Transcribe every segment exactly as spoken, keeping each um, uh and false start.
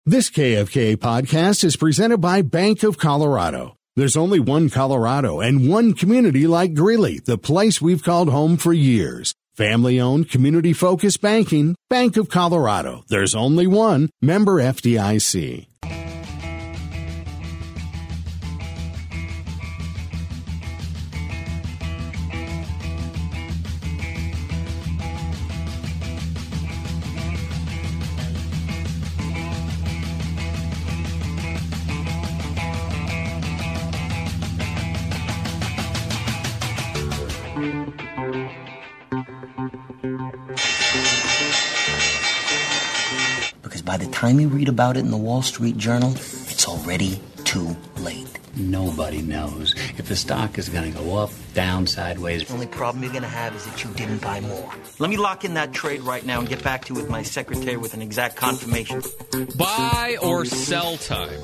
This K F K podcast is presented by Bank of Colorado. There's only one Colorado and one community like Greeley, the place we've called home for years. Family-owned, community-focused banking, Bank of Colorado. There's only one. Member F D I C. By the time you read about it in the Wall Street Journal, it's already too late. Nobody knows if the stock is going to go up, down, sideways. The only problem you're going to have is that you didn't buy more. Let me lock in that trade right now and get back to you with my secretary with an exact confirmation. Buy or sell time.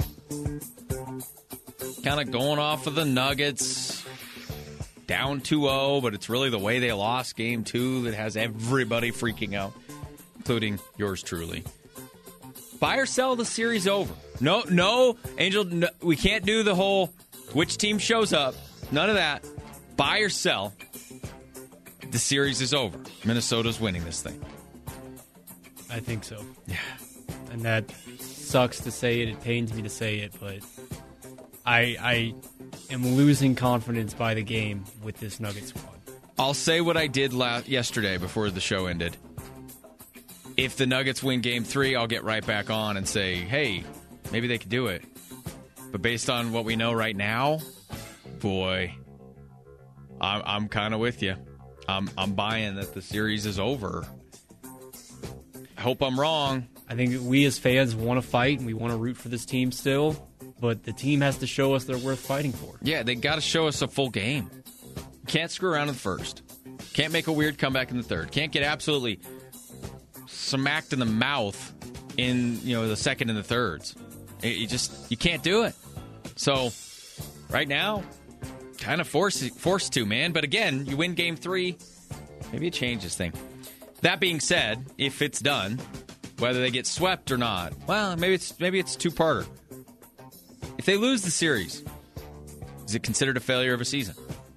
Kind of going off of the Nuggets. Down two oh, but it's really the way they lost game two that has everybody freaking out, including yours truly. Buy or sell, the series over. No, no, Angel, no, we can't do the whole which team shows up. None of that. Buy or sell, the series is over. Minnesota's winning this thing. I think so. Yeah. And that sucks to say it. It pains me to say it, but I, I am losing confidence by the game with this Nuggets squad. I'll say what I did last, yesterday before the show ended. If the Nuggets win game three, I'll get right back on and say, hey, maybe they could do it. But based on what we know right now, boy, I'm, I'm kind of with you. I'm, I'm buying that the series is over. I hope I'm wrong. I think we as fans want to fight and we want to root for this team still, but the team has to show us they're worth fighting for. Yeah, they got to show us a full game. Can't screw around in the first. Can't make a weird comeback in the third. Can't get absolutely smacked in the mouth in, you know, the second and the thirds. You just, you can't do it. So, right now, kind of forced, forced to, man. But again, you win game three, maybe it changes things. That being said, if it's done, whether they get swept or not, well, maybe it's maybe it's two-parter. If they lose the series, is it considered a failure of a season?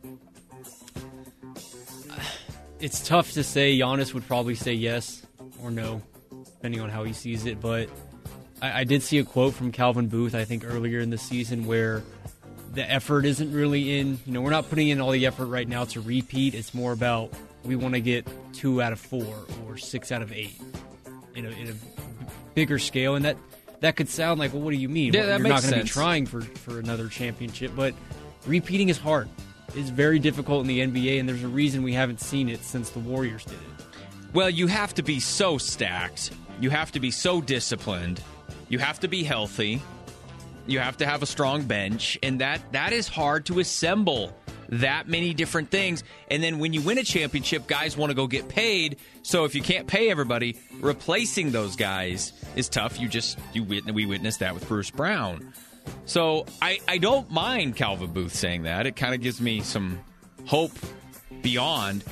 It's tough to say. Giannis would probably say yes or no, depending on how he sees it. But I, I did see a quote from Calvin Booth, I think, earlier in the season where the effort isn't really in, you know, we're not putting in all the effort right now to repeat. It's more about we want to get two out of four or six out of eight in a, in a bigger scale. And that, that could sound like, well, what do you mean? Yeah, well, that you're makes not going to be sense. trying for, for another championship. But repeating is hard. It's very difficult in the N B A, and there's a reason we haven't seen it since the Warriors did it. Well, you have to be so stacked. You have to be so disciplined. You have to be healthy. You have to have a strong bench. And that that is hard to assemble, that many different things. And then when you win a championship, guys want to go get paid. So if you can't pay everybody, replacing those guys is tough. You just you we witnessed that with Bruce Brown. So I, I don't mind Calvin Booth saying that. It kind of gives me some hope beyond.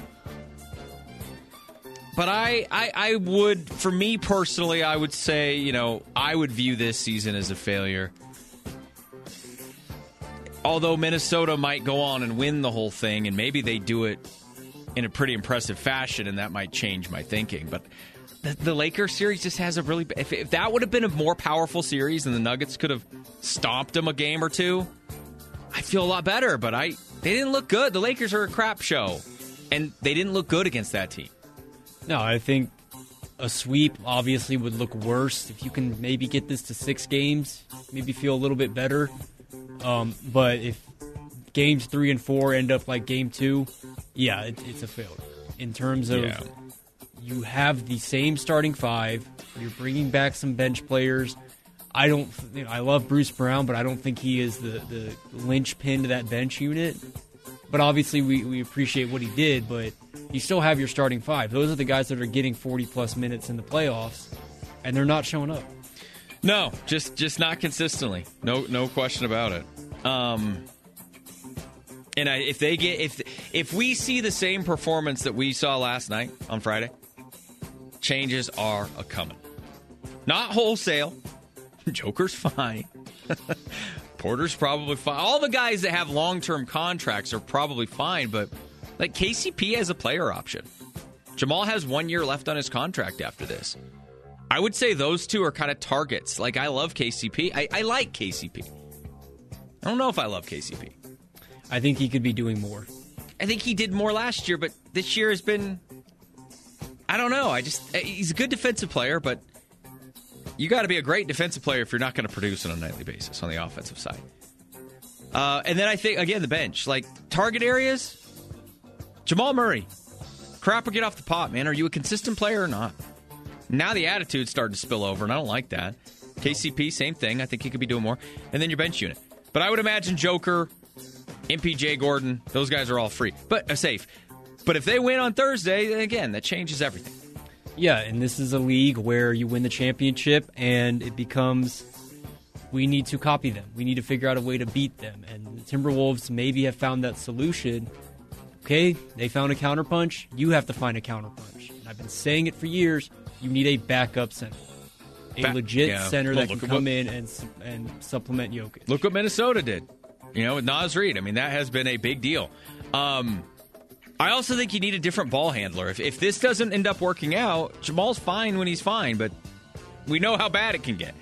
But I, I, I would, for me personally, I would say, you know, I would view this season as a failure. Although Minnesota might go on and win the whole thing, and maybe they do it in a pretty impressive fashion, and that might change my thinking. But the, the Lakers series just has a really... If, if that would have been a more powerful series and the Nuggets could have stomped them a game or two, I feel a lot better. But I they didn't look good. The Lakers are a crap show, and they didn't look good against that team. No, I think a sweep obviously would look worse. If you can maybe get this to six games, maybe feel a little bit better. Um, but if games three and four end up like game two, yeah, it, it's a failure. In terms of Yeah. you have the same starting five, you're bringing back some bench players. I don't. You know, I love Bruce Brown, but I don't think he is the, the linchpin to that bench unit. But obviously, we, we appreciate what he did, but you still have your starting five. Those are the guys that are getting forty-plus minutes in the playoffs, and they're not showing up. No, just just not consistently. No no question about it. Um, and I, if they get if if we see the same performance that we saw last night on Friday, changes are a coming. Not wholesale, Joker's fine. Porter's probably fine. All the guys that have long-term contracts are probably fine, but like K C P has a player option. Jamal has one year left on his contract after this. I would say those two are kind of targets. Like, I love K C P. I, I like K C P. I don't know if I love K C P. I think he could be doing more. I think he did more last year, but this year has been... I don't know. I just he's a good defensive player, but you got to be a great defensive player if you're not going to produce on a nightly basis on the offensive side. Uh, and then I think, again, the bench. Like, target areas, Jamal Murray. Crap or get off the pot, man. Are you a consistent player or not? Now the attitude's starting to spill over, and I don't like that. K C P, same thing. I think he could be doing more. And then your bench unit. But I would imagine Joker, M P J Gordon, those guys are all free. But uh, safe. But if they win on Thursday, then again, that changes everything. Yeah, and this is a league where you win the championship, and it becomes, we need to copy them. We need to figure out a way to beat them. And the Timberwolves maybe have found that solution. Okay, they found a counterpunch. You have to find a counterpunch. And I've been saying it for years. You need a backup center. A Back, legit yeah. center well, that can come what, in and and supplement Jokic. Look what Minnesota did, you know, with Naz Reid. I mean, that has been a big deal. Um, I also think you need a different ball handler. If, if this doesn't end up working out, Jamal's fine when he's fine, but we know how bad it can get.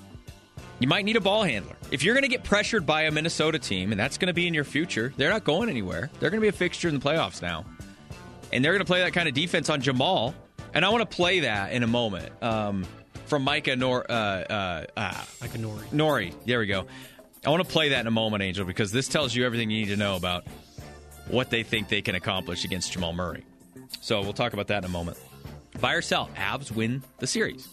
You might need a ball handler. If you're going to get pressured by a Minnesota team, and that's going to be in your future, they're not going anywhere. They're going to be a fixture in the playoffs now. And they're going to play that kind of defense on Jamal. And I want to play that in a moment um, from Micah Nor- uh, uh, uh, Micah Nori. Nori. There we go. I want to play that in a moment, Angel, because this tells you everything you need to know about what they think they can accomplish against Jamal Murray. So we'll talk about that in a moment. Buy or sell. Avs win the series.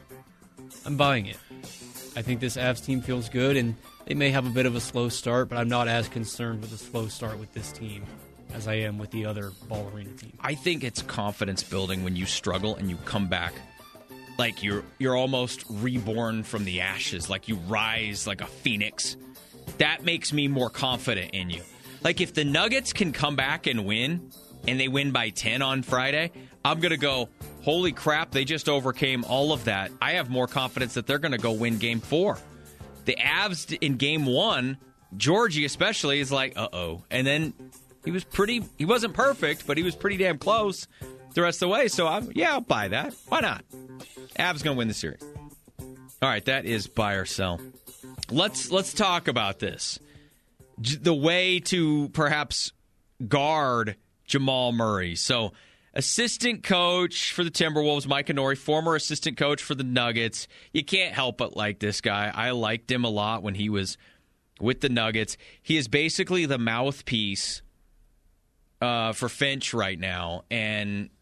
I'm buying it. I think this Avs team feels good, and they may have a bit of a slow start, but I'm not as concerned with a slow start with this team as I am with the other Ball Arena team. I think it's confidence building when you struggle and you come back like you're you're almost reborn from the ashes, like you rise like a phoenix. That makes me more confident in you. Like, if the Nuggets can come back and win, and they win by ten on Friday, I'm going to go, holy crap, they just overcame all of that. I have more confidence that they're going to go win game four. The Avs in game one, Georgie especially, is like, uh-oh. And then he was pretty, he wasn't perfect, but he was pretty damn close the rest of the way. So, I'm, yeah, I'll buy that. Why not? Avs going to win the series. All right, that is buy or sell. Let's let's talk about this. The way to perhaps guard Jamal Murray. So, assistant coach for the Timberwolves, Micah Nori, former assistant coach for the Nuggets. You can't help but like this guy. I liked him a lot when he was with the Nuggets. He is basically the mouthpiece uh, for Finch right now, and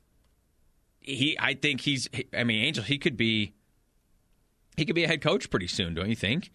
he. I think he's. I mean, Angel. He could be. He could be a head coach pretty soon, don't you think?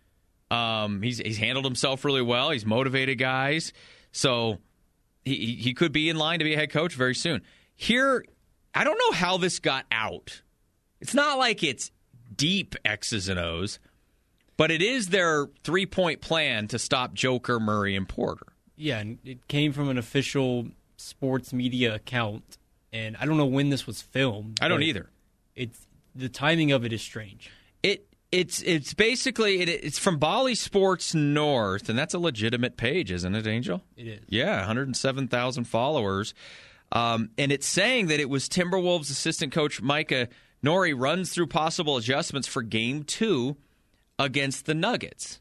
Um, he's he's handled himself really well. He's motivated guys, so he he could be in line to be a head coach very soon. Here, I don't know how this got out. It's not like it's deep X's and O's, but it is their three-point plan to stop Joker, Murray, and Porter. Yeah, and it came from an official sports media account, and I don't know when this was filmed. I don't either. It's the timing of it is strange. It it's it's basically it, it's from Bally Sports North, and that's a legitimate page, isn't it, Angel? It is. Yeah, one hundred seven thousand followers. Um, and it's saying that it was Timberwolves assistant coach Micah Nori runs through possible adjustments for game two against the Nuggets.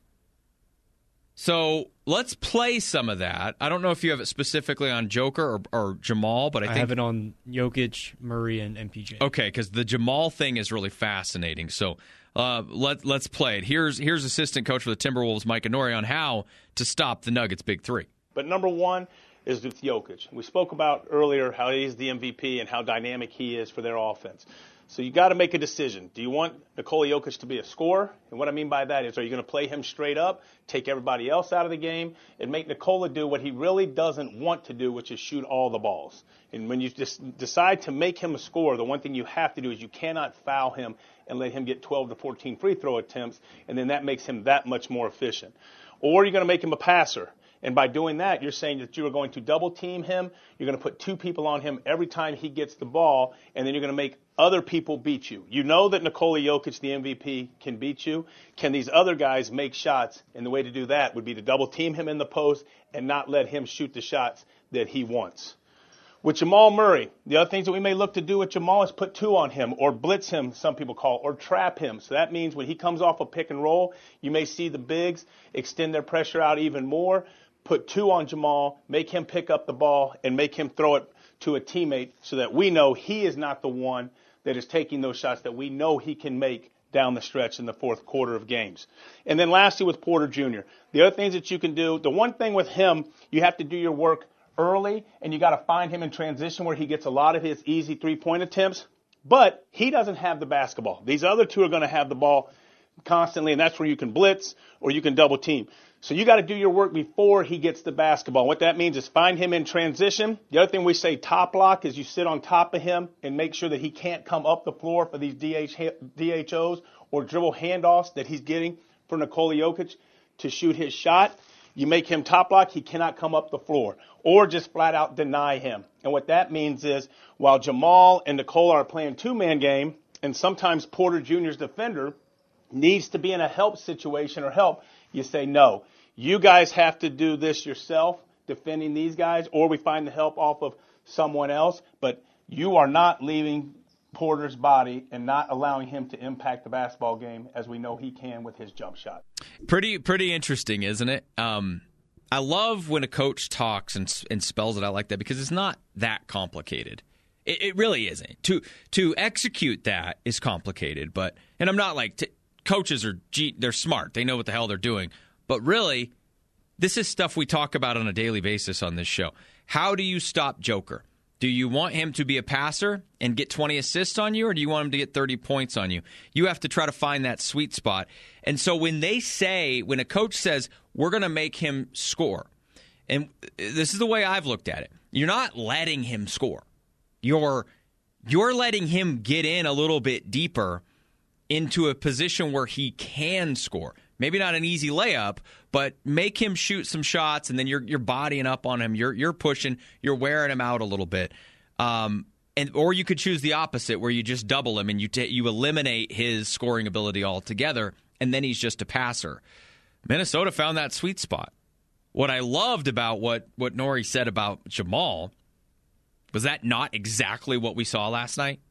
So let's play some of that. I don't know if you have it specifically on Joker or, or Jamal, but I, I think have it on Jokic, Murray, and M P J. Okay, because the Jamal thing is really fascinating. So uh, let let's play it. Here's here's assistant coach for the Timberwolves, Micah Nori, on how to stop the Nuggets' big three. But number one is with Jokic. We spoke about earlier how he's the M V P and how dynamic he is for their offense. So you got to make a decision. Do you want Nikola Jokic to be a scorer? And what I mean by that is, are you going to play him straight up, take everybody else out of the game, and make Nikola do what he really doesn't want to do, which is shoot all the balls? And when you just decide to make him a scorer, the one thing you have to do is you cannot foul him and let him get twelve to fourteen free throw attempts, and then that makes him that much more efficient. Or you're going to make him a passer. And by doing that, you're saying that you are going to double team him. You're going to put two people on him every time he gets the ball, and then you're going to make other people beat you? You know that Nikola Jokic, the M V P, can beat you. Can these other guys make shots? And the way to do that would be to double team him in the post and not let him shoot the shots that he wants. With Jamal Murray, the other things that we may look to do with Jamal is put two on him, or blitz him, some people call, or trap him. So that means when he comes off a pick and roll, you may see the bigs extend their pressure out even more, put two on Jamal, make him pick up the ball, and make him throw it to a teammate so that we know he is not the one that is taking those shots that we know he can make down the stretch in the fourth quarter of games. And then lastly with Porter Junior, the other things that you can do, the one thing with him, you have to do your work early, and you got to find him in transition where he gets a lot of his easy three-point attempts. But he doesn't have the basketball. These other two are going to have the ball constantly, and that's where you can blitz or you can double team. So you got to do your work before he gets the basketball. What that means is find him in transition. The other thing we say top lock is you sit on top of him and make sure that he can't come up the floor for these D H Os or dribble handoffs that he's getting for Nikola Jokic to shoot his shot. You make him top lock, he cannot come up the floor, or just flat out deny him. And what that means is while Jamal and Nikola are playing two-man game, and sometimes Porter Junior's defender needs to be in a help situation or help, you say, no, you guys have to do this yourself, defending these guys, or we find the help off of someone else, but you are not leaving Porter's body and not allowing him to impact the basketball game as we know he can with his jump shot. Pretty pretty interesting, isn't it? Um, I love when a coach talks and, and spells it out like that because it's not that complicated. It, it really isn't. To to execute that is complicated, but and I'm not like t- coaches are they're smart. They know what the hell they're doing. But really, this is stuff we talk about on a daily basis on this show. How do you stop Joker? Do you want him to be a passer and get twenty assists on you, or do you want him to get thirty points on you? You have to try to find that sweet spot. And so when they say, when a coach says, we're going to make him score, and this is the way I've looked at it, you're not letting him score. You're, you're letting him get in a little bit deeper into a position where he can score. Maybe not an easy layup, but make him shoot some shots, and then you're you're bodying up on him. You're you're pushing. You're wearing him out a little bit. Um, and or you could choose the opposite, where you just double him and you t- you eliminate his scoring ability altogether, and then he's just a passer. Minnesota found that sweet spot. What I loved about what what Nori said about Jamal was that not exactly what we saw last night.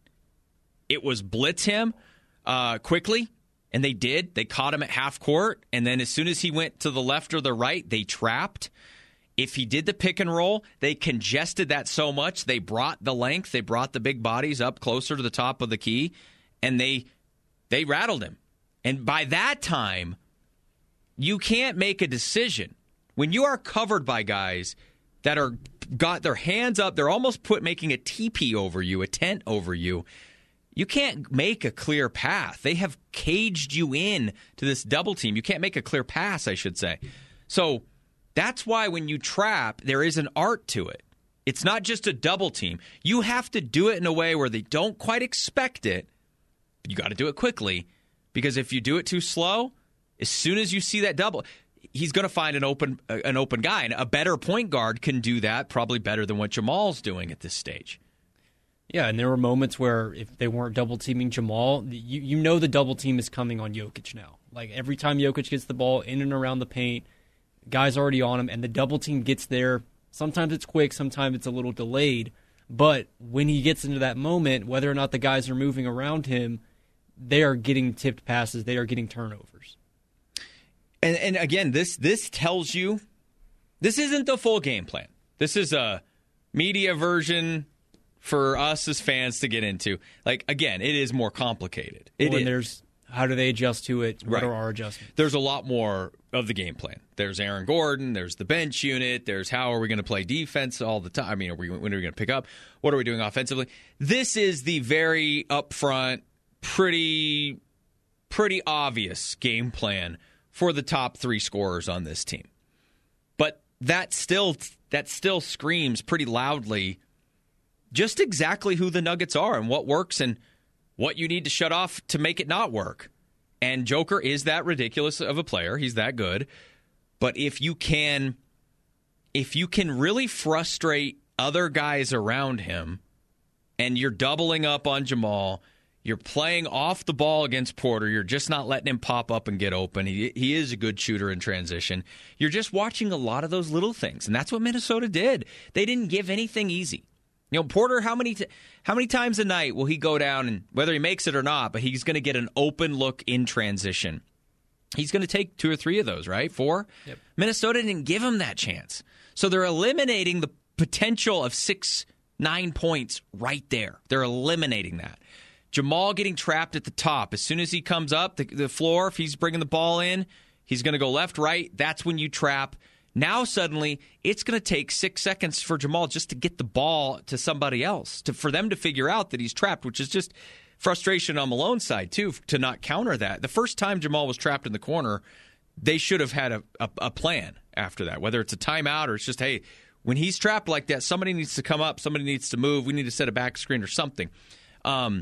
It was blitz him uh, quickly. And they did. They caught him at half court, and then as soon as he went to the left or the right, they trapped. If he did the pick and roll, they congested that so much, they brought the length, they brought the big bodies up closer to the top of the key, and they they rattled him. And by that time, you can't make a decision. When you are covered by guys that are got their hands up, they're almost put making a teepee over you, a tent over you, you can't make a clear path. They have caged you in to this double team. You can't make a clear pass, I should say. So that's why when you trap, there is an art to it. It's not just a double team. You have to do it in a way where they don't quite expect it. But you got to do it quickly, because if you do it too slow, as soon as you see that double, he's going to find an open an open guy. And a better point guard can do that probably better than what Jamal's doing at this stage. Yeah, and there were moments where if they weren't double-teaming Jamal, you, you know the double team is coming on Jokic now. Like, every time Jokic gets the ball in and around the paint, guys already on him, and the double team gets there. Sometimes it's quick, sometimes it's a little delayed. But when he gets into that moment, whether or not the guys are moving around him, they are getting tipped passes, they are getting turnovers. And, and again, this this tells you, this isn't the full game plan. This is a media version for us as fans to get into. Like, again, it is more complicated. It well, and is. there's how do they adjust to it? What right. are our adjustments? There's a lot more of the game plan. There's Aaron Gordon. There's the bench unit. There's how are we going to play defense all the time? I mean, are we, when are we going to pick up? What are we doing offensively? This is the very upfront, pretty, pretty obvious game plan for the top three scorers on this team. But that still that still screams pretty loudly just exactly who the Nuggets are and what works and what you need to shut off to make it not work. And Joker is that ridiculous of a player. He's that good. But if you can if you can really frustrate other guys around him and you're doubling up on Jamal. You're playing off the ball against Porter. You're just not letting him pop up and get open. He he is a good shooter in transition. You're just watching a lot of those little things, and that's what Minnesota did. They didn't give anything easy. You know, Porter, how many t- how many times a night will he go down, and whether he makes it or not, but he's going to get an open look in transition. He's going to take two or three of those, right? Four? Yep. Minnesota didn't give him that chance. So they're eliminating the potential of six, nine points right there. They're eliminating that. Jamal getting trapped at the top. As soon as he comes up the, the floor, if he's bringing the ball in, he's going to go left, right. That's when you trap. Now suddenly it's going to take six seconds for Jamal just to get the ball to somebody else, to for them to figure out that he's trapped, which is just frustration on Malone's side, too, to not counter that. The first time Jamal was trapped in the corner, they should have had a, a, a plan after that, whether it's a timeout or it's just, hey, when he's trapped like that, somebody needs to come up, somebody needs to move, we need to set a back screen or something. Um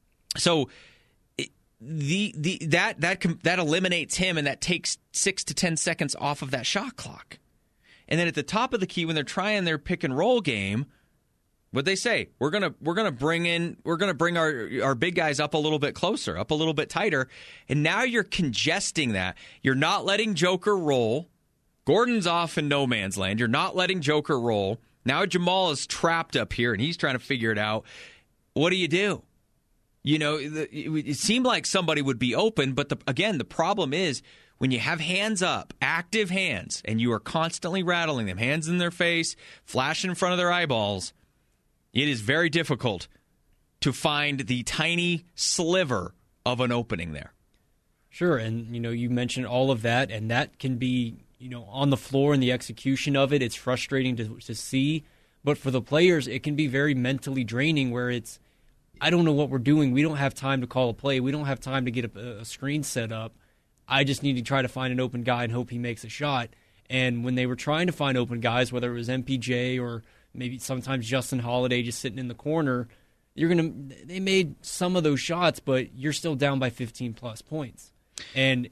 So it, the the that that that eliminates him, and that takes six to ten seconds off of that shot clock. And then at the top of the key, when they're trying their pick and roll game, what they say, we're gonna we're gonna bring in we're gonna bring our our big guys up a little bit closer, up a little bit tighter, and now you're congesting that. You're not letting Joker roll. Gordon's off in no man's land. You're not letting Joker roll. Now Jamal is trapped up here, and he's trying to figure it out. What do you do? You know, it seemed like somebody would be open, but the, again, the problem is when you have hands up, active hands, and you are constantly rattling them, hands in their face, flash in front of their eyeballs, it is very difficult to find the tiny sliver of an opening there. Sure, and you know, you mentioned all of that, and that can be, you know, on the floor and the execution of it. It's frustrating to to see, but for the players, it can be very mentally draining where it's, I don't know what we're doing. We don't have time to call a play. We don't have time to get a, a screen set up. I just need to try to find an open guy and hope he makes a shot. And when they were trying to find open guys, whether it was M P J or maybe sometimes Justin Holiday just sitting in the corner, you're gonna. They made some of those shots, but you're still down by fifteen plus points. And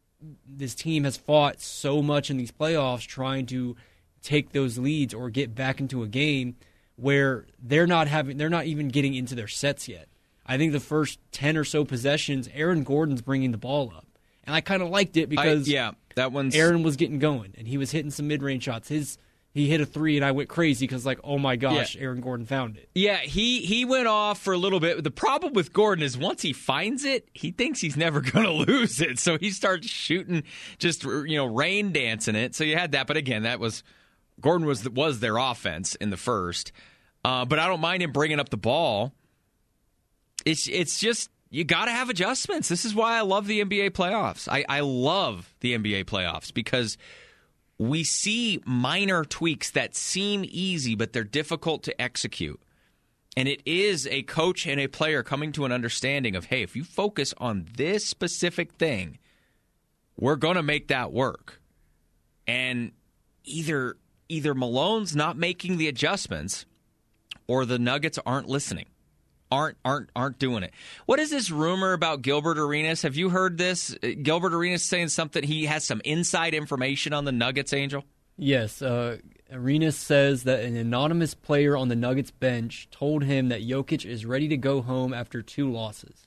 this team has fought so much in these playoffs trying to take those leads or get back into a game where they're not having, they're not even getting into their sets yet. I think the first ten or so possessions, Aaron Gordon's bringing the ball up, and I kind of liked it because I, yeah, that one's Aaron was getting going and he was hitting some mid-range shots. His he hit a three and I went crazy because like, oh my gosh, yeah. Aaron Gordon found it. Yeah, he he went off for a little bit. The problem with Gordon is once he finds it, he thinks he's never going to lose it, so he starts shooting, just you know, rain dancing it. So you had that, but again, that was Gordon was was their offense in the first. Uh, but I don't mind him bringing up the ball. It's it's just, you got to have adjustments. This is why I love the N B A playoffs. I, I love the N B A playoffs because we see minor tweaks that seem easy, but they're difficult to execute. And it is a coach and a player coming to an understanding of, hey, if you focus on this specific thing, we're going to make that work. And either either Malone's not making the adjustments, or the Nuggets aren't listening, aren't aren't aren't doing it. What is this rumor about Gilbert Arenas? Have you heard this? Gilbert Arenas saying something. He has some inside information on the Nuggets, Angel? Yes. Uh, Arenas says that an anonymous player on the Nuggets bench told him that Jokic is ready to go home after two losses.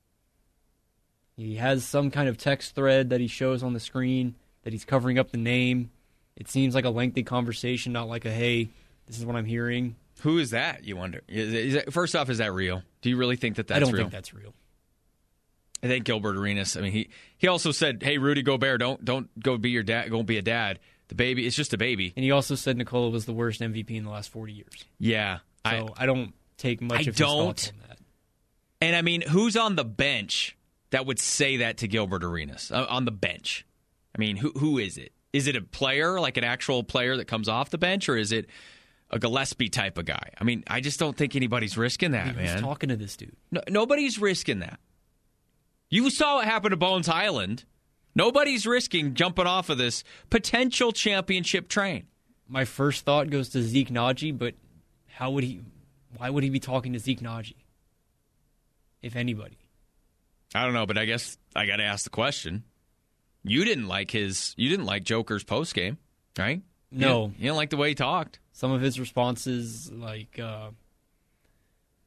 He has some kind of text thread that he shows on the screen that he's covering up the name. It seems like a lengthy conversation, not like a, hey, this is what I'm hearing. Who is that, you wonder? Is, is that, first off, is that real? Do you really think that that's real? I don't real? think that's real. I think Gilbert Arenas, I mean, he, he also said, hey, Rudy Gobert, don't don't go be your dad, go be a dad. The baby, it's just a baby. And he also said Nikola was the worst M V P in the last forty years. Yeah. So I, I don't take much I of his don't. thoughts on that. And I mean, who's on the bench that would say that to Gilbert Arenas? Uh, on the bench. I mean, who who is it? Is it a player, like an actual player that comes off the bench, or is it a Gillespie type of guy? I mean, I just don't think anybody's risking that, he man. was talking to this dude. No, nobody's risking that. You saw what happened to Bones Highland. Nobody's risking jumping off of this potential championship train. My first thought goes to Zeke Naji, but how would he? Why would he be talking to Zeke Naji? If anybody. I don't know, but I guess I got to ask the question. You didn't like his. You didn't like Joker's post game, right? No, you didn't, you didn't like the way he talked. Some of his responses, like uh,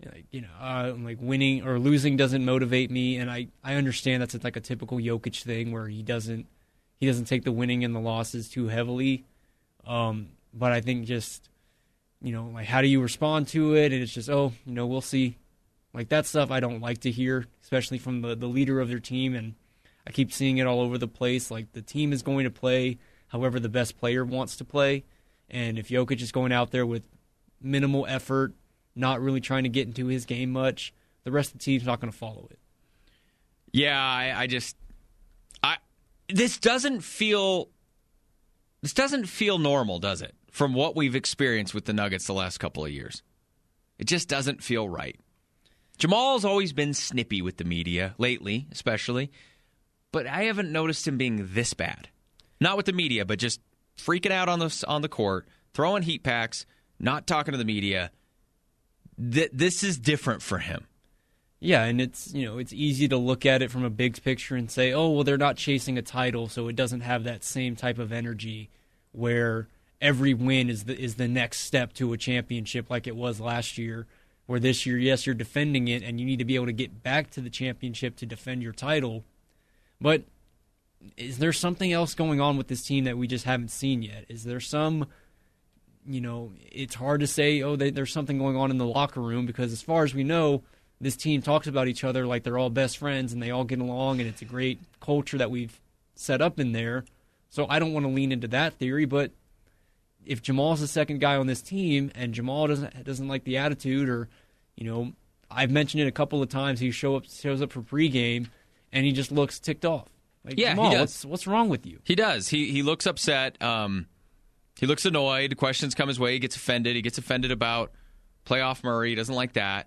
Like, you know, uh, like winning or losing doesn't motivate me, and I, I understand that's like a typical Jokic thing where he doesn't he doesn't take the winning and the losses too heavily. Um, but I think just, you know, like how do you respond to it? And it's just, oh, you know, we'll see. Like that stuff I don't like to hear, especially from the, the leader of their team. And I keep seeing it all over the place. Like the team is going to play however the best player wants to play. And if Jokic is going out there with minimal effort, not really trying to get into his game much, the rest of the team's not going to follow it. Yeah, I, I just, I this doesn't feel, this doesn't feel normal, does it? From what we've experienced with the Nuggets the last couple of years, it just doesn't feel right. Jamal's always been snippy with the media lately, especially, but I haven't noticed him being this bad. Not with the media, but just freaking out on the on the court, throwing heat packs, not talking to the media. Th- this is different for him. Yeah, and it's, you know, it's easy to look at it from a big picture and say, oh, well, they're not chasing a title, so it doesn't have that same type of energy where every win is the is the next step to a championship like it was last year, where this year, yes, you're defending it, and you need to be able to get back to the championship to defend your title. But is there something else going on with this team that we just haven't seen yet? Is there some... You know, it's hard to say, oh, they, there's something going on in the locker room, because as far as we know, this team talks about each other like they're all best friends and they all get along, and it's a great culture that we've set up in there. So I don't want to lean into that theory, but if Jamal's the second guy on this team and Jamal doesn't doesn't like the attitude, or, you know, I've mentioned it a couple of times, he show up shows up for pregame and he just looks ticked off. Like, yeah, Jamal, he does. what's what's wrong with you? He does. He he looks upset. Um, he looks annoyed. Questions come his way. He gets offended. He gets offended about playoff Murray. He doesn't like that.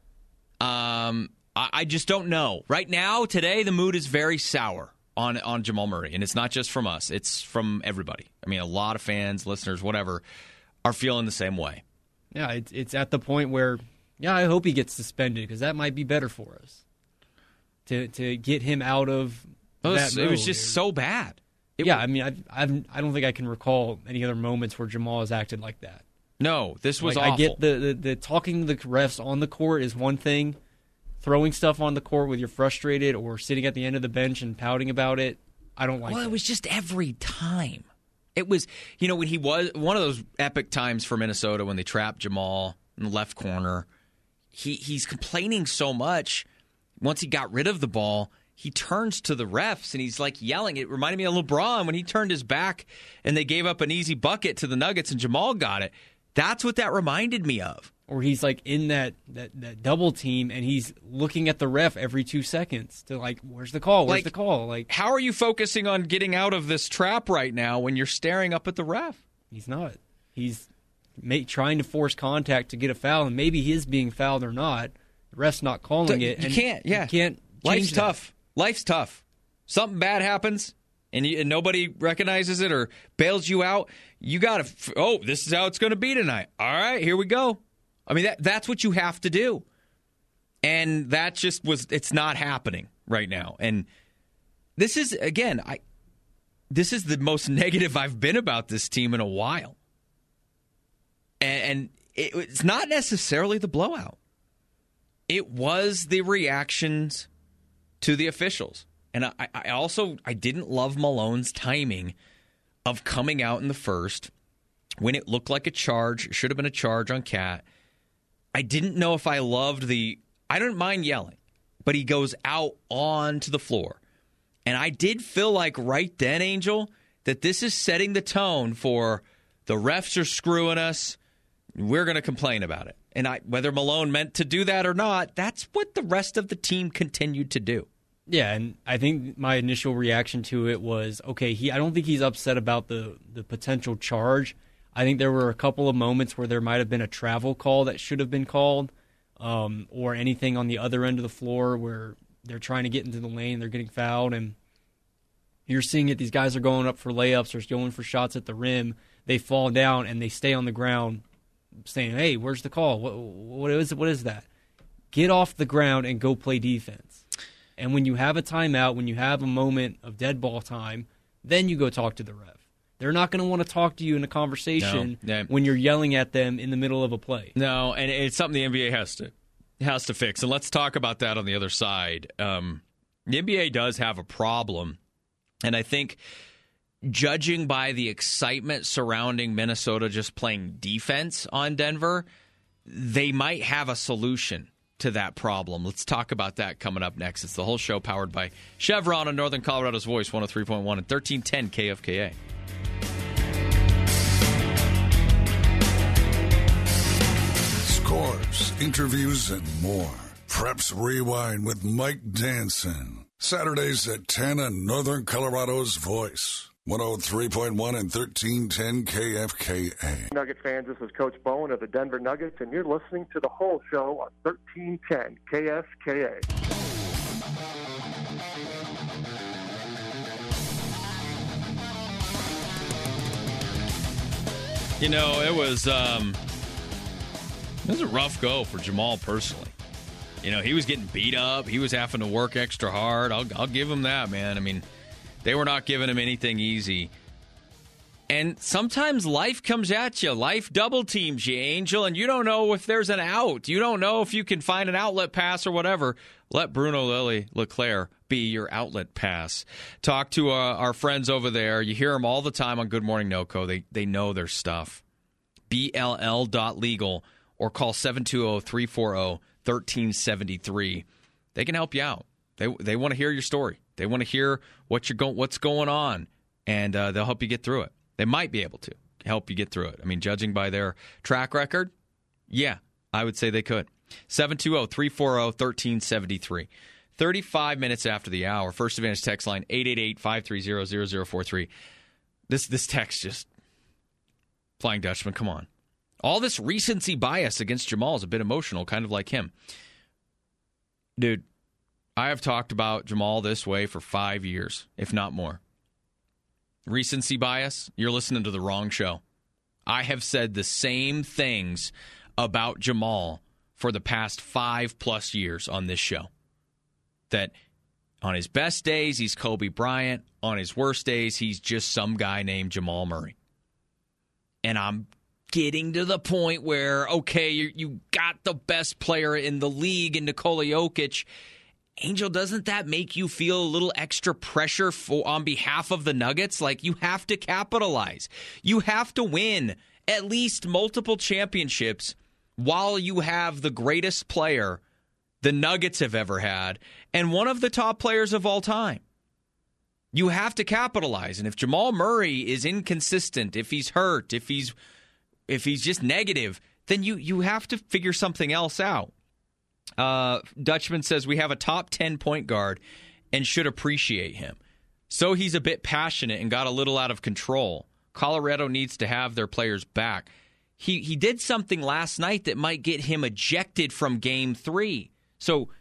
Um, I, I just don't know. Right now, today, the mood is very sour on on Jamal Murray, and it's not just from us. It's from everybody. I mean, a lot of fans, listeners, whatever, are feeling the same way. Yeah, it's it's at the point where, yeah, I hope he gets suspended, because that might be better for us to to get him out of it was, that it was mode. just so bad. It yeah, was, I mean, I've, I've, I don't think I can recall any other moments where Jamal has acted like that. No, this was like, awful. I get the, the, the talking to the refs on the court is one thing. Throwing stuff on the court with you're frustrated, or sitting at the end of the bench and pouting about it, I don't like Well, that. it was just every time. It was, you know, when he was, one of those epic times for Minnesota when they trapped Jamal in the left corner, he he's complaining so much. Once he got rid of the ball, he turns to the refs and he's like yelling. It reminded me of LeBron when he turned his back and they gave up an easy bucket to the Nuggets and Jamal got it. That's what that reminded me of. Or he's like in that, that, that double team and he's looking at the ref every two seconds to like, where's the call? Where's Like, the call? Like, how are you focusing on getting out of this trap right now when you're staring up at the ref? he's not. He's ma- trying to force contact to get a foul, and maybe he is being fouled or not. The ref's not calling it. You and can't, yeah. You can't. Life's change that. tough. Life's tough. Something bad happens, and, you, and nobody recognizes it or bails you out. You got to, oh, this is how it's going to be tonight. All right, here we go. I mean, that that's what you have to do. And that just was, it's not happening right now. And this is, again, I this is the most negative I've been about this team in a while. And, and it, it's not necessarily the blowout. It was the reactions to the officials. And I, I also, I didn't love Malone's timing of coming out in the first when it looked like a charge. It should have been a charge on Cat. I didn't know if I loved the, I don't mind yelling, but he goes out onto the floor. And I did feel like right then, Angel, that this is setting the tone for the refs are screwing us. We're going to complain about it. And I, whether Malone meant to do that or not, that's what the rest of the team continued to do. Yeah, and I think my initial reaction to it was, okay, he. I don't think he's upset about the, the potential charge. I think there were a couple of moments where there might have been a travel call that should have been called, um, or anything on the other end of the floor where they're trying to get into the lane, they're getting fouled, and you're seeing it. These guys are going up for layups or going for shots at the rim. They fall down and they stay on the ground saying, hey, where's the call? What, what is what is that? Get off the ground and go play defense. And when you have a timeout, when you have a moment of dead ball time, then you go talk to the ref. They're not going to want to talk to you in a conversation No, yeah. when you're yelling at them in the middle of a play. No, and it's something the N B A has to has to fix. And let's talk about that on the other side. Um, the N B A does have a problem. And I think judging by the excitement surrounding Minnesota just playing defense on Denver, they might have a solution to that problem. Let's talk about that coming up next. It's the whole show powered by Chevron on Northern Colorado's Voice, one oh three point one and thirteen ten K F K A. Scores, interviews, and more. Preps Rewind with Mike Danson. Saturdays at ten on Northern Colorado's Voice. one oh three point one and thirteen ten K F K A. Nugget fans, this is Coach Bowen of the Denver Nuggets, and you're listening to the whole show on thirteen ten K F K A. You know, it was um, it was a rough go for Jamal personally. You know, he was getting beat up. He was having to work extra hard. I'll, I'll give him that, man. I mean, they were not giving him anything easy. And sometimes life comes at you. Life double teams you, Angel, and you don't know if there's an out. You don't know if you can find an outlet pass or whatever. Let Bruno Lilly Leclerc be your outlet pass. Talk to uh, our friends over there. You hear them all the time on Good Morning NoCo. They, they know their stuff. B L L dot legal or call seven two zero, three four zero, one three seven three. They can help you out. They they want to hear your story. They want to hear what you're go- what's going on, and uh, they'll help you get through it. They might be able to help you get through it. I mean, judging by their track record, yeah, I would say they could. seven two zero, three four zero, one three seven three. thirty-five minutes after the hour. First Advantage text line, eight eight eight, five three zero, zero zero four three. This, this text just, Flying Dutchman, come on. All this recency bias against Jamal is a bit emotional, kind of like him. Dude, I have talked about Jamal this way for five years, if not more. Recency bias, you're listening to the wrong show. I have said the same things about Jamal for the past five plus years on this show. That on his best days, he's Kobe Bryant. On his worst days, he's just some guy named Jamal Murray. And I'm getting to the point where, okay, you, you got the best player in the league in Nikola Jokic. Angel, doesn't that make you feel a little extra pressure for, on behalf of the Nuggets? Like, you have to capitalize. You have to win at least multiple championships while you have the greatest player the Nuggets have ever had and one of the top players of all time. You have to capitalize. And if Jamal Murray is inconsistent, if he's hurt, if he's if he's just negative, then you, you have to figure something else out. Uh, Dutchman says we have a top ten point guard and should appreciate him. So he's a bit passionate and got a little out of control. Colorado needs to have their players back. He he did something last night that might get him ejected from game three. So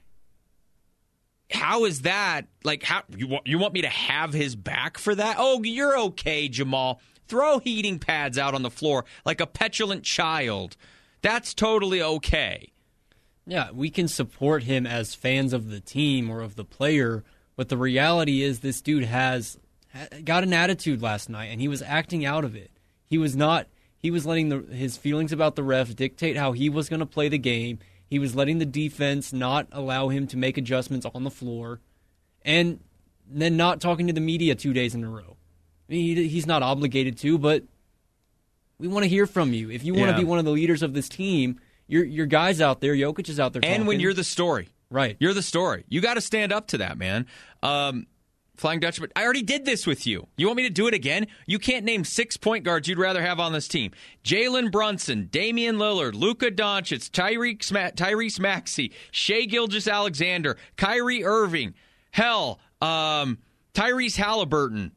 how is that? Like, how you want, you want me to have his back for that? Oh, you're okay, Jamal. Throw heating pads out on the floor like a petulant child. That's totally okay. Yeah, we can support him as fans of the team or of the player, but the reality is this dude has got an attitude last night, and he was acting out of it. He was not. He was letting the, his feelings about the ref dictate how he was going to play the game. He was letting the defense not allow him to make adjustments on the floor, and then not talking to the media two days in a row. I mean, he, he's not obligated to, but we want to hear from you. If you want to Yeah. be one of the leaders of this team, your your guys out there, Jokic is out there talking. And when you're the story. Right. You're the story. You got to stand up to that, man. Um, Flying Dutchman, I already did this with you. You want me to do it again? You can't name six point guards you'd rather have on this team. Jalen Brunson, Damian Lillard, Luka Doncic, Tyrese, Ma- Tyrese Maxey, Shai Gilgeous-Alexander, Kyrie Irving, hell, um, Tyrese Halliburton.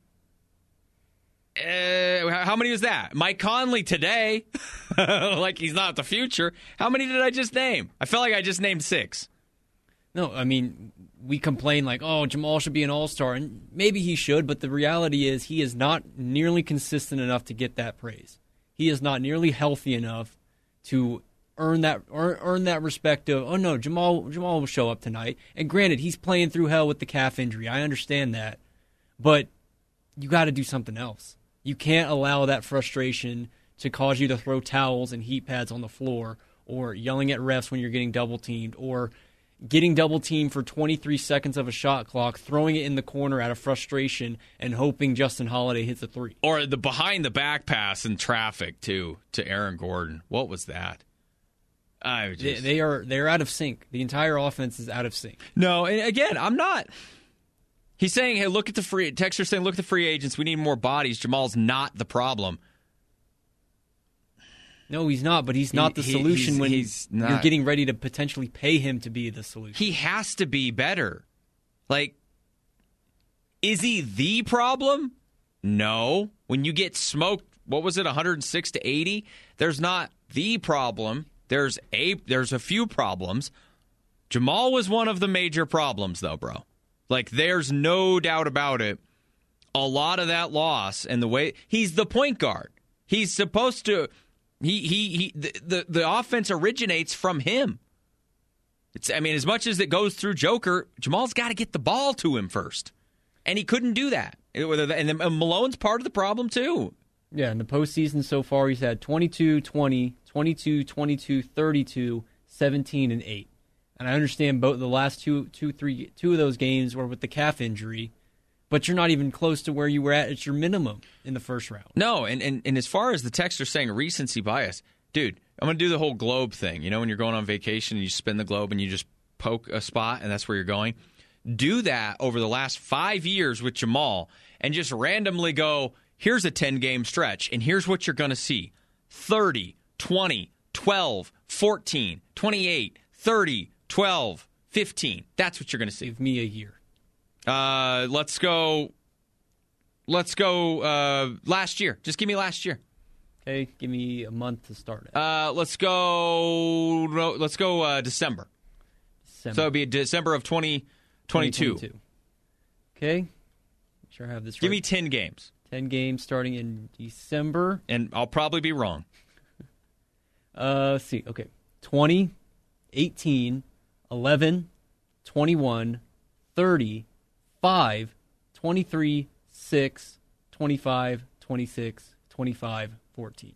Uh, how many was that? Mike Conley today. Like he's not the future. How many did I just name? I felt like I just named six. No, I mean, we complain like, oh, Jamal should be an all-star, and maybe he should, but the reality is he is not nearly consistent enough to get that praise. He is not nearly healthy enough to earn that earn, earn that respect of, oh, no, Jamal Jamal will show up tonight. And granted, he's playing through hell with the calf injury. I understand that. But you got to do something else. You can't allow that frustration to cause you to throw towels and heat pads on the floor or yelling at refs when you're getting double-teamed, or getting double-teamed for twenty-three seconds of a shot clock, throwing it in the corner out of frustration, and hoping Justin Holiday hits a three. Or the behind-the-back pass in traffic, too, to Aaron Gordon. What was that? I just... they, they are they're out of sync. The entire offense is out of sync. No, and again, I'm not... He's saying, hey, look at the free... Texter's saying, look at the free agents. We need more bodies. Jamal's not the problem. No, he's not, but he's not the he, solution he's, when he's you're not. getting ready to potentially pay him to be the solution. He has to be better. Like, is he the problem? No. When you get smoked, what was it, one hundred six to eighty? There's not the problem. There's a there's a few problems. Jamal was one of the major problems, though, bro. Like, there's no doubt about it. A lot of that loss and the way he's the point guard. He's supposed to. He he he. The, the the offense originates from him. It's I mean, as much as it goes through Joker, Jamal's got to get the ball to him first, and he couldn't do that. And Malone's part of the problem too. Yeah, in the postseason so far, he's had twenty-two, twenty, twenty-two, twenty-two, thirty-two, seventeen, and eight. And I understand both the last two, two, three, two of those games were with the calf injury. But you're not even close to where you were at at your minimum in the first round. No, and, and, and as far as the texter saying recency bias, dude, I'm going to do the whole globe thing. You know, when you're going on vacation and you spin the globe and you just poke a spot and that's where you're going. Do that over the last five years with Jamal and just randomly go, here's a ten-game stretch, and here's what you're going to see. thirty, twenty, twelve, fourteen, twenty-eight, thirty, twelve, fifteen. That's what you're going to see. Give me a year. Uh, let's go. Let's go. Uh, last year. Just give me last year. Okay, give me a month to start it. Uh, let's go. No, let's go. Uh, December. December. So it'd be December of twenty twenty-two. Okay, make sure I have this. Give right. me ten games. Ten games starting in December, and I'll probably be wrong. uh, let's see. Okay, twenty, eighteen, eleven, twenty-one, thirty. five, twenty-three, six, twenty-five, twenty-six, twenty-five, fourteen.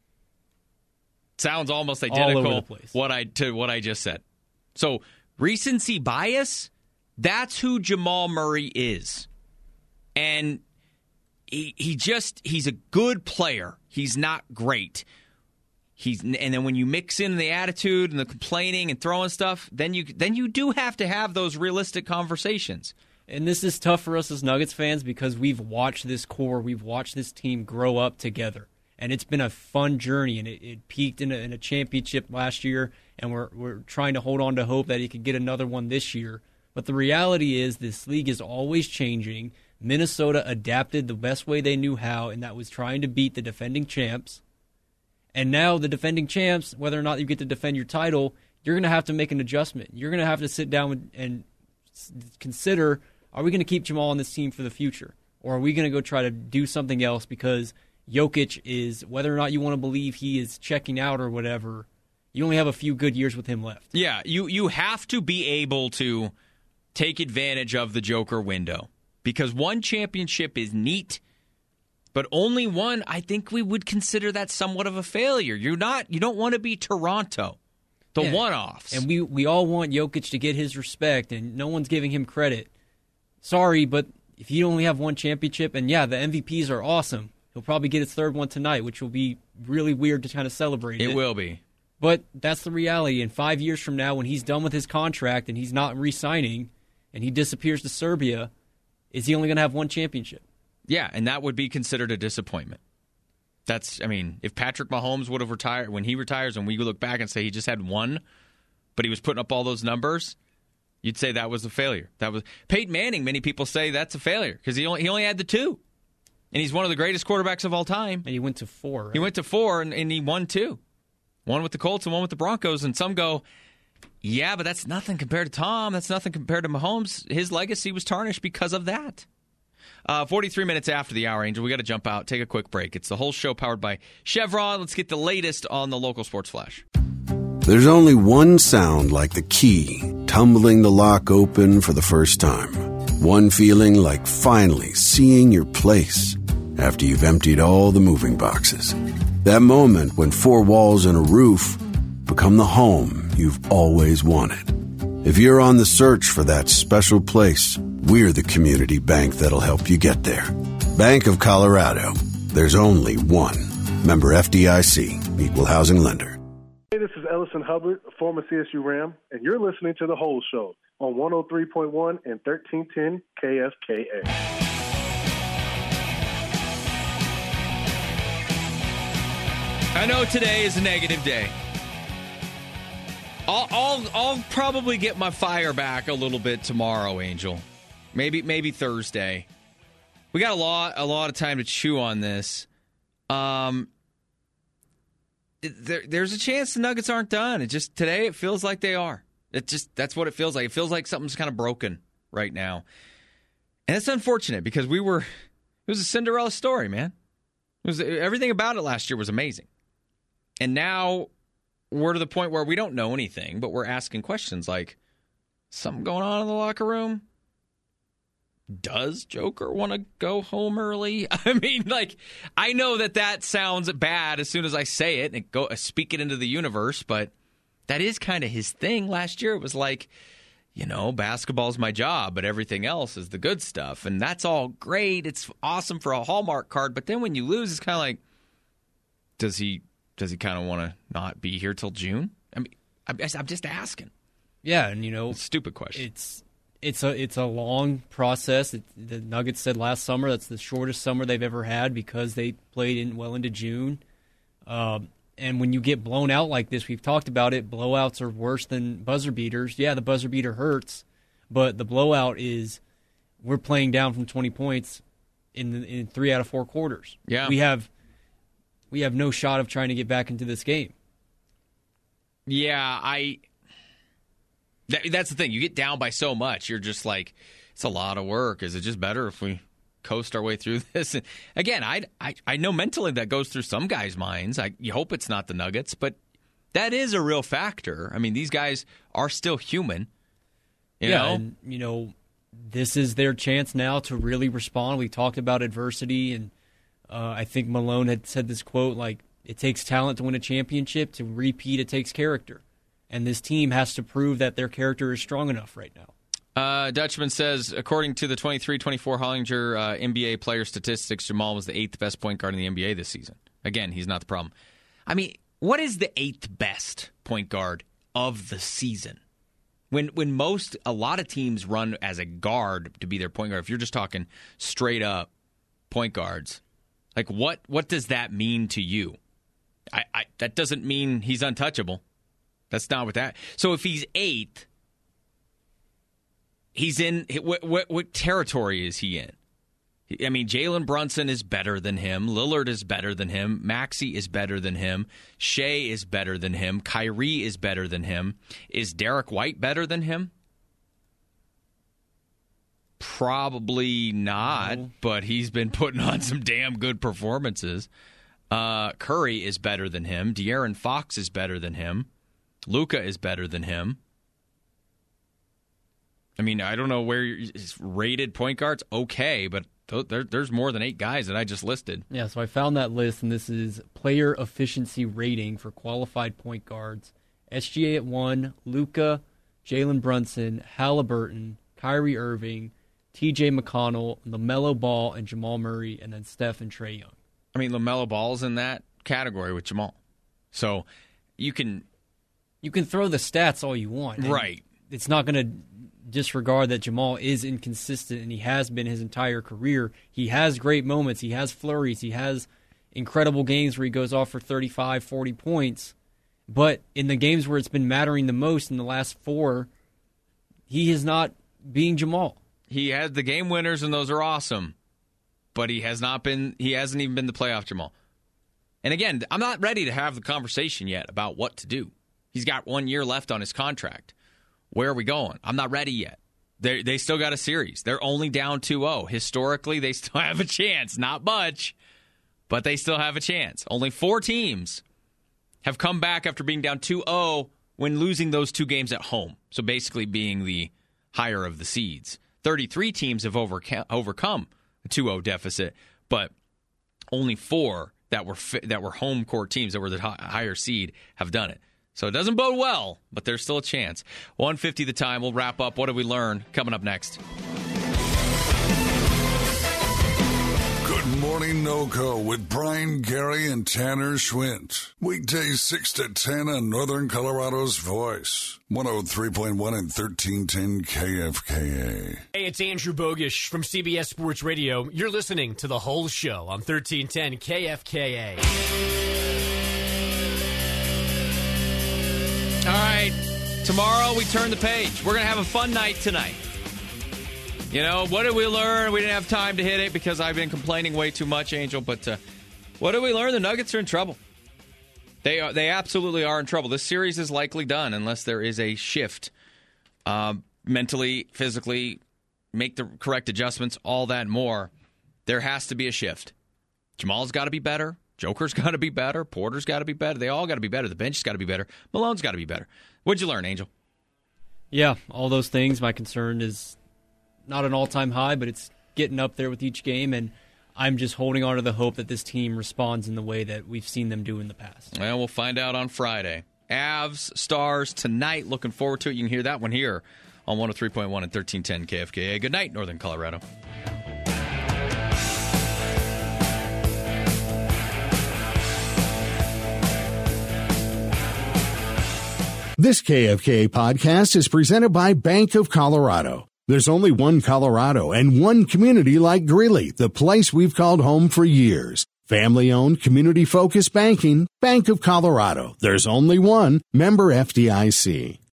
Sounds almost identical All over the place. What I, to what I just said. So, recency bias, that's who Jamal Murray is. And he, he just, he's a good player. He's not great. He's, and then when you mix in the attitude and the complaining and throwing stuff, then you then you do have to have those realistic conversations. And this is tough for us as Nuggets fans because we've watched this core, we've watched this team grow up together. And it's been a fun journey, and it, it peaked in a, in a championship last year, and we're we're trying to hold on to hope that he could get another one this year. But the reality is this league is always changing. Minnesota adapted the best way they knew how, and that was trying to beat the defending champs. And now the defending champs, whether or not you get to defend your title, you're going to have to make an adjustment. You're going to have to sit down and consider, are we going to keep Jamal on this team for the future? Or are we going to go try to do something else because Jokic is, whether or not you want to believe he is checking out or whatever, you only have a few good years with him left. Yeah, you, you have to be able to take advantage of the Joker window because one championship is neat. But only one, I think we would consider that somewhat of a failure. You're not, you don't want to be Toronto, the yeah. one-offs. And we, we all want Jokic to get his respect, and no one's giving him credit. Sorry, but if you only have one championship, and yeah, the M V Ps are awesome. He'll probably get his third one tonight, which will be really weird to kind of celebrate it. It will be. But that's the reality. And five years from now, when he's done with his contract and he's not re-signing, and he disappears to Serbia, is he only going to have one championship? Yeah, and that would be considered a disappointment. That's, I mean, if Patrick Mahomes would have retired, when he retires and we look back and say he just had one, but he was putting up all those numbers, you'd say that was a failure. That was Peyton Manning, many people say that's a failure because he only, he only had the two. And he's one of the greatest quarterbacks of all time. And he went to four, right? He went to four, and, and he won two. One with the Colts and one with the Broncos. And some go, yeah, but that's nothing compared to Tom. That's nothing compared to Mahomes. His legacy was tarnished because of that. Uh, forty-three minutes after the hour, Angel, we got to jump out, take a quick break. It's the whole show powered by Chevron. Let's get the latest on the local sports flash. There's only one sound like the key tumbling the lock open for the first time. One feeling like finally seeing your place after you've emptied all the moving boxes. That moment when four walls and a roof become the home you've always wanted. If you're on the search for that special place, we're the community bank that'll help you get there. Bank of Colorado. There's only one. Member F D I C, Equal Housing Lender. Hey, this is Ellison Hubbard, former C S U Ram, and you're listening to The Whole Show on one oh three point one and thirteen ten K S K A. I know today is a negative day. I'll, I'll I'll probably get my fire back a little bit tomorrow, Angel. Maybe maybe Thursday. We got a lot a lot of time to chew on this. Um, there, there's a chance the Nuggets aren't done. It just today it feels like they are. It just that's what it feels like. It feels like something's kind of broken right now, and it's unfortunate because we were. It was a Cinderella story, man. It was everything about it last year was amazing, and now we're to the point where we don't know anything, but we're asking questions like, something going on in the locker room? Does Joker want to go home early? I mean, like, I know that that sounds bad as soon as I say it and go speak it into the universe, but that is kind of his thing. Last year it was like, you know, basketball's my job, but everything else is the good stuff. And that's all great. It's awesome for a Hallmark card. But then when you lose, it's kind of like, does he does he kind of want to not be here till June? I mean, I'm I'm just asking. Yeah, and you know, it's a stupid question. It's it's a it's a long process. It, the Nuggets said last summer that's the shortest summer they've ever had because they played in well into June. Um, and when you get blown out like this, we've talked about it. Blowouts are worse than buzzer beaters. Yeah, the buzzer beater hurts, but the blowout is we're playing down from twenty points in the, in three out of four quarters. Yeah, we have we have no shot of trying to get back into this game. Yeah, I. That, that's the thing. You get down by so much, you're just like, it's a lot of work. Is it just better if we coast our way through this? And again, I, I I know mentally that goes through some guys' minds. I you hope it's not the Nuggets, but that is a real factor. I mean, these guys are still human. You yeah, know? And, you know, this is their chance now to really respond. We talked about adversity, and uh, I think Malone had said this quote, like, it takes talent to win a championship. To repeat, it takes character. And this team has to prove that their character is strong enough right now. Uh, Dutchman says, according to the twenty-three twenty-four Hollinger uh, N B A player statistics, Jamal was the eighth best point guard in the N B A this season. Again, he's not the problem. I mean, what is the eighth best point guard of the season? When when most, a lot of teams run as a guard to be their point guard. If you're just talking straight up point guards, like what what does that mean to you? I, I that doesn't mean he's untouchable. That's not what that. So if he's eighth, he's in what, what what territory is he in? I mean, Jalen Brunson is better than him. Lillard is better than him. Maxey is better than him. Shea is better than him. Kyrie is better than him. Is Derek White better than him? Probably not, no. But he's been putting on some damn good performances. Uh, Curry is better than him. De'Aaron Fox is better than him. Luka is better than him. I mean, I don't know where he's rated point guards. Okay, but th- there, there's more than eight guys that I just listed. Yeah, so I found that list, and this is player efficiency rating for qualified point guards. S G A at one, Luka, Jalen Brunson, Halliburton, Kyrie Irving, T J McConnell, LaMelo Ball, and Jamal Murray, and then Steph and Trae Young. I mean, LaMelo Ball's in that category with Jamal. So you can... You can throw the stats all you want. Right. It's not going to disregard that Jamal is inconsistent, and he has been his entire career. He has great moments. He has flurries. He has incredible games where he goes off for thirty-five, forty points. But in the games where it's been mattering the most in the last four, he is not being Jamal. He had the game winners, and those are awesome. But he has not been. He hasn't even been the playoff Jamal. And again, I'm not ready to have the conversation yet about what to do. He's got one year left on his contract. Where are we going? I'm not ready yet. They they still got a series. They're only down two oh. Historically, they still have a chance. Not much, but they still have a chance. Only four teams have come back after being down two oh when losing those two games at home. So basically being the higher of the seeds. thirty-three teams have overca- overcome a two oh deficit, but only four that were fi- that were home court teams that were the h- higher seed have done it. So it doesn't bode well, but there's still a chance. one fifty the time. We'll wrap up. What did we learn? Coming up next. Good Morning NoCo with Brian, Gary, and Tanner Schwint. Weekdays six to ten on Northern Colorado's Voice. one oh three point one and thirteen ten K F K A. Hey, it's Andrew Bogish from C B S Sports Radio. You're listening to The Whole Show on thirteen ten K F K A. All right, tomorrow we turn the page. We're going to have a fun night tonight. You know, what did we learn? We didn't have time to hit it because I've been complaining way too much, Angel. But uh, what did we learn? The Nuggets are in trouble. They are. They absolutely are in trouble. This series is likely done unless there is a shift um, mentally, physically, make the correct adjustments, all that and more. There has to be a shift. Jamal's got to be better. Joker's got to be better. Porter's got to be better. They all got to be better. The bench's got to be better. Malone's got to be better. What'd you learn, Angel? Yeah, all those things. My concern is not an all-time high, but it's getting up there with each game, and I'm just holding on to the hope that this team responds in the way that we've seen them do in the past. Well, we'll find out on Friday. Avs, Stars, tonight. Looking forward to it. You can hear that one here on one oh three point one and thirteen ten K F K A. Good night, Northern Colorado. This K F K A podcast is presented by Bank of Colorado. There's only one Colorado and one community like Greeley, the place we've called home for years. Family-owned, community-focused banking, Bank of Colorado. There's only one. Member F D I C.